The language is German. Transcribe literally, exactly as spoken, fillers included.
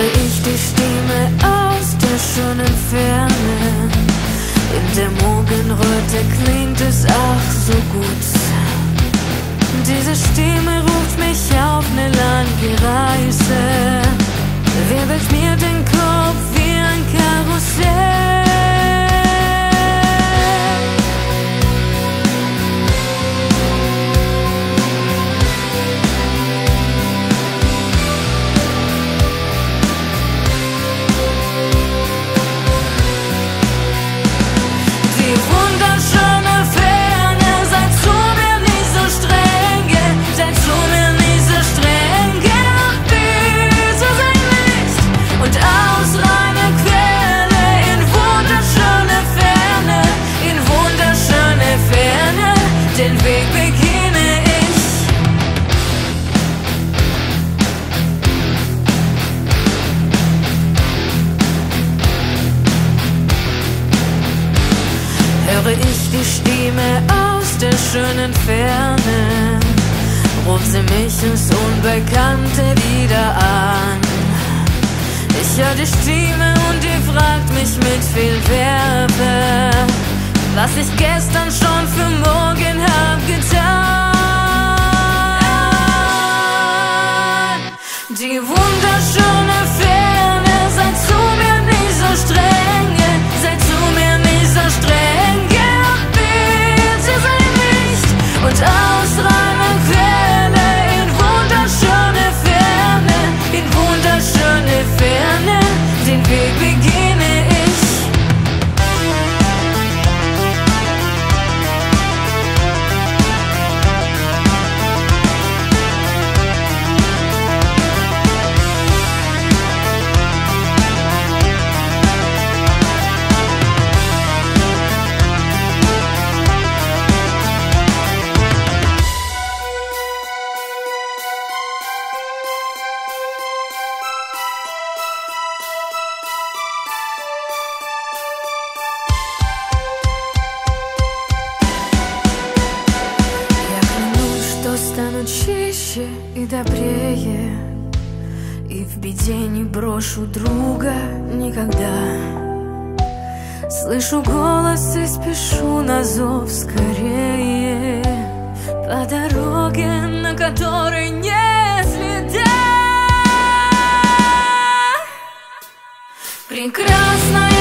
höre ich die Stimme aus der schönen Ferne. In der Morgenröte klingt es ach so gut. Diese Stimme ruft mich auf ne lange Reise, wirbelt mir den Kopf wie ein Karussell. Höre ich die Stimme aus der schönen Ferne, ruft sie mich ins Unbekannte wieder an. Ich höre die Stimme und die fragt mich mit viel Werbe, was ich gestern schon für morgen hab getan. Die wunderschöne Ferne, seid zu mir nicht so strenge, seid zu mir nicht so strenge, bitte sei nicht. Und aus reiner Quelle in wunderschöne Ferne, in wunderschöne Ferne, den Weg beginne ich. Чище и добрее, и в беде не брошу друга никогда. Слышу голос и спешу на зов скорее, по дороге, на которой нет следа. Прекрасно.